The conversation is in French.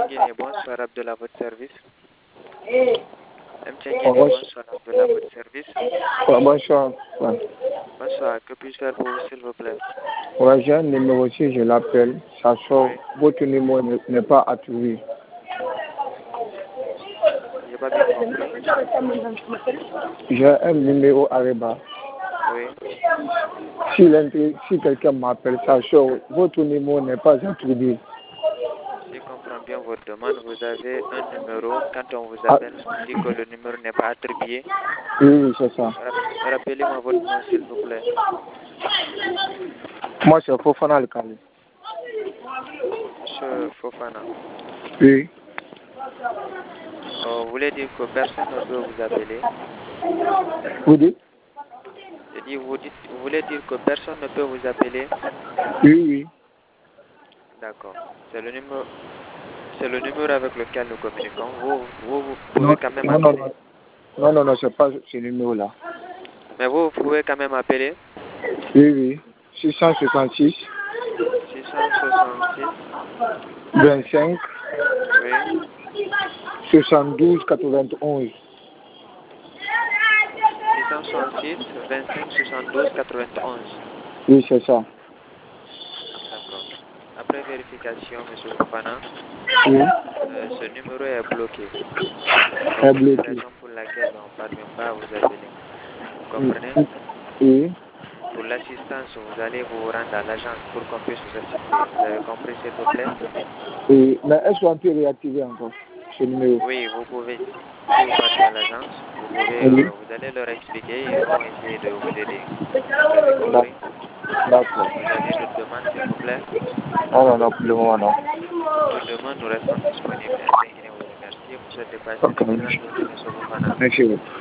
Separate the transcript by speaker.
Speaker 1: Guinée, bonsoir Abdullah, votre service. MTN Guinée, bonsoir Abdullah, votre service.
Speaker 2: Bonsoir. Ouais.
Speaker 1: Bonsoir, que puis-je faire pour vous s'il vous plaît?
Speaker 2: Ouais, j'ai un numéro aussi, je l'appelle. Ça sort,
Speaker 1: Oui.
Speaker 2: votre numéro n'est pas attribué.
Speaker 1: J'ai pas bien compris.
Speaker 2: J'ai un numéro à Reba.
Speaker 1: Oui.
Speaker 2: Si quelqu'un m'appelle, ça sort, votre numéro n'est pas attribué.
Speaker 1: Si je comprends bien votre demande, vous avez un numéro. Quand on vous appelle, on dit que le numéro n'est pas attribué.
Speaker 2: Oui, c'est ça.
Speaker 1: Rappelez-moi votre nom s'il vous plaît.
Speaker 2: Moi, c'est Fofana Alkali.
Speaker 1: Monsieur Fofana.
Speaker 2: Oui.
Speaker 1: Vous voulez dire que personne ne peut vous appeler?
Speaker 2: Vous dites?
Speaker 1: Vous voulez dire que personne ne peut vous appeler?
Speaker 2: Oui.
Speaker 1: D'accord. C'est le numéro avec lequel nous communiquons. Vous pouvez quand même appeler.
Speaker 2: Non, c'est pas ce numéro-là.
Speaker 1: Mais vous pouvez quand même appeler?
Speaker 2: Oui. 666.
Speaker 1: 666.
Speaker 2: 25.
Speaker 1: Oui.
Speaker 2: 72 91.
Speaker 1: 666 25 72 91.
Speaker 2: Oui, c'est ça.
Speaker 1: D'accord. Après vérification, M. Fofana,
Speaker 2: Oui.
Speaker 1: ce numéro est bloqué.
Speaker 2: Est
Speaker 1: C'est la
Speaker 2: bloqué.
Speaker 1: raison pour laquelle on ne parvient pas à vous appeler. Vous comprenez?
Speaker 2: Oui.
Speaker 1: Pour l'assistance, vous allez vous rendre à l'agence pour qu'on puisse vous assister. Vous avez compris, s'il vous plaît?
Speaker 2: Oui. Mais est-ce qu'on peut réactiver encore ce numéro?
Speaker 1: Oui, vous pouvez. Si vous partez à l'agence, vous pouvez,
Speaker 2: Oui.
Speaker 1: vous allez leur expliquer et ils vont essayer de vous aider. Vous avez compris?
Speaker 2: D'accord.
Speaker 1: Vous aviez d'autres demandes, s'il vous plaît?
Speaker 2: Non, pour le moment, non.
Speaker 1: D'autres demandes, nous restons disponibles. MTN Guinée vous remercie et vous souhaite de passer une
Speaker 2: Ok.
Speaker 1: excellente journée, M. Fofana.
Speaker 2: Merci.